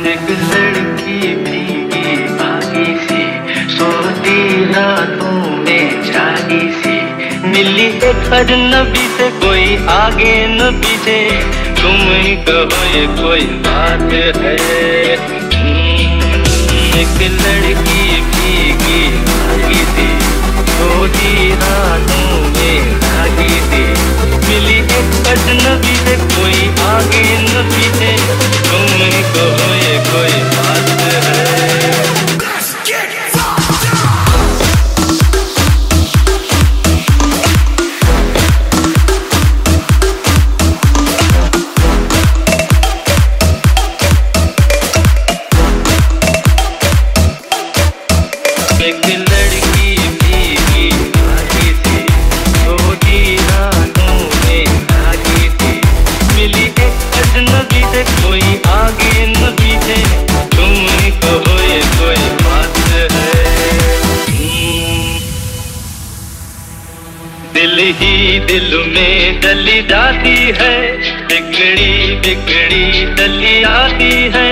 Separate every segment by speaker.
Speaker 1: एक लड़की भीगी भागी सी सोती रातों में जागी सी मिली एक अजनबी से कोई आगे न पीछे तुम ही कहो ये कोई बात है। एक लड़की भीगी भागी सी सोती रातों में जागी सी मिली एक अजनबी से कोई आगे न पीछे तुम ही कहो ये कोई बात है। एक लड़की भीगी भागी सी सोती रातों में भागी सी मिली एक अजनबी से कोई आगे न पीछे तुम ही कहो ये कोई बात है। दिल ही दिल में डली जाती है बिगड़ी बिगड़ी डली आती है।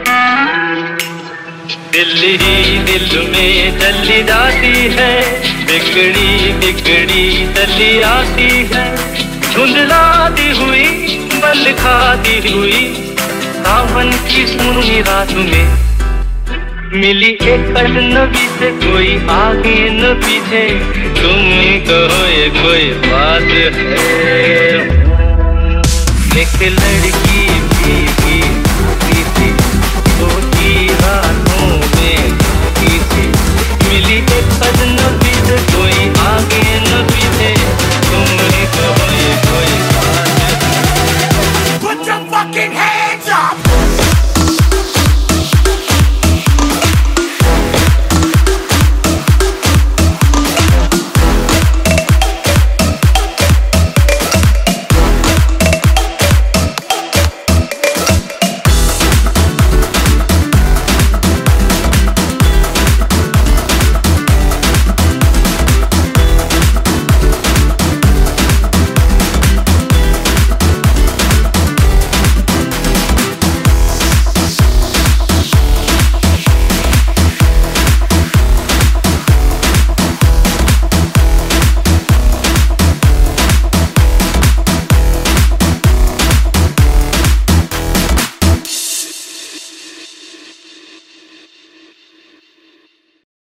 Speaker 1: दिल ही दिल में डली जाती है बिगड़ी बिगड़ी डली आती है। धुंधलाती हुई बल खाती हुई सावन की सुनी रात में मिली एक अजनबी से कोई आगे न पीछे तुम ही कहो ये कोई बात है। एक लड़की